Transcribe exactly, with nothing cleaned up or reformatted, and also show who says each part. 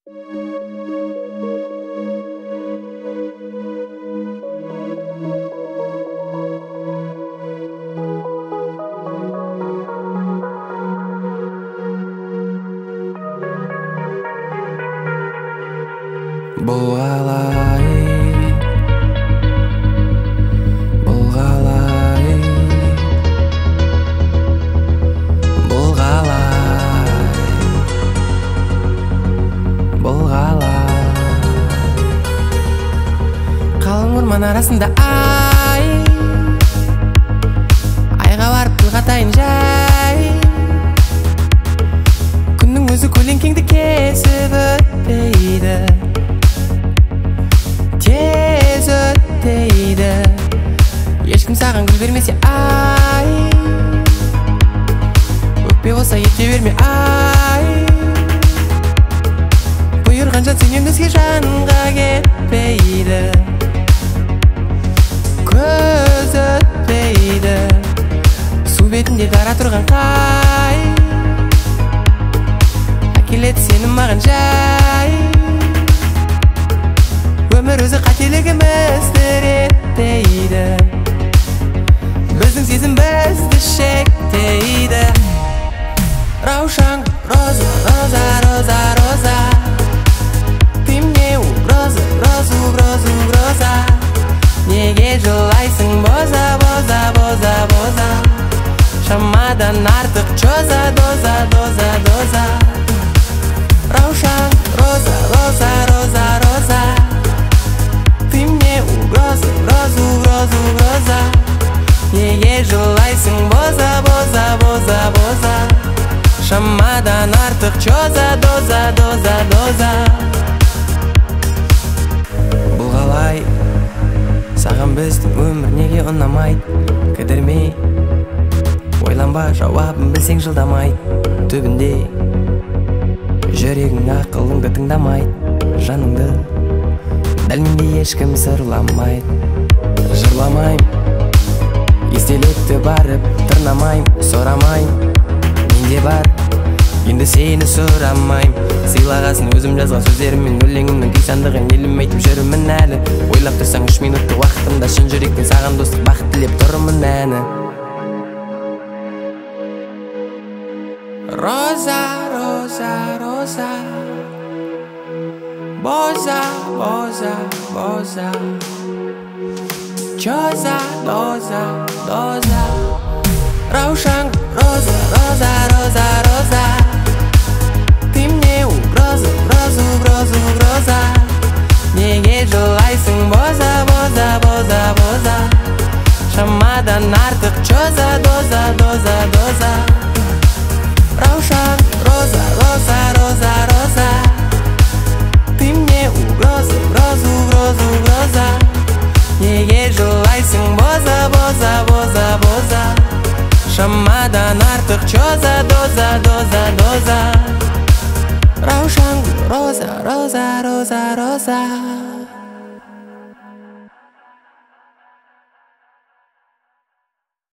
Speaker 1: Бұл қалай, бұл қалай, бұл қалай, бұл қалай. Қалың орман арасында ай, айға барып тіл қатайын жай. Күннің өзі көлеңкеңді кесіп өтпейді, тез өтпейді. Ешкім саған гүл бермесе ай, өкпе болса ете берме ай. Бұйырғанша сенен өзге жанға кетпейді, көз өтпейді. Су бетінде дара тұрған қай, әкеледі сені маған жай. Өмір өзі қателігімізді реттейді, біздің сезім бізді шектейді. Раушан, роза, роза, роза, роза, ты мне угроза, угроза, угроза, угроза. Неге жылайсың боза, боза, боза, боза, шамадан артық чоза, доза, доза, доза. Раушан, роза, роза, роза, роза, ты мне угроза, угроза, угроза, угроза. Неге жылайсың боза, боза, боза, боза, шамадан артық чоза, доза, доза, доза. Бұл қалай, саған біздің өмір неге ұнамайды? Кідірмей, ойланба, жауабын білсең жылдамайды. Түбінде жүрегің ақылыңды тыңдамайды, жаныңды дәл мендей ешкім сырламайды. Жырламайм, естелікті барып тырнамайм, сұрамайм, менде бар, енді сені сұрамайм. Сыйлағасын өзім жазған сөздеріммен, өлеңімнің күйсандығын елім айтып жүрмін әлі. Ойлап тұрсаң үш минутты уақытымда шын жүректен саған достық бақыт тілеп тұрмын әні. Роза, роза, роза, боза, боза, боза, чоза, доза, доза. Раушан, роза, роза, роза, роза, ты мне угроза, угроза, угроза, угроза. Неге жылайсың боза, боза, боза, боза, шамадан артық чоза, доза, доза, доза. Раушан, роза, роза, роза, роза, ты мне угроза, угроза, угроза, угроза. Неге жылайсың боза, боза, боза, боза, шамадан артық чоза, доза, доза, доза. Раушан, роза, роза, роза, роза.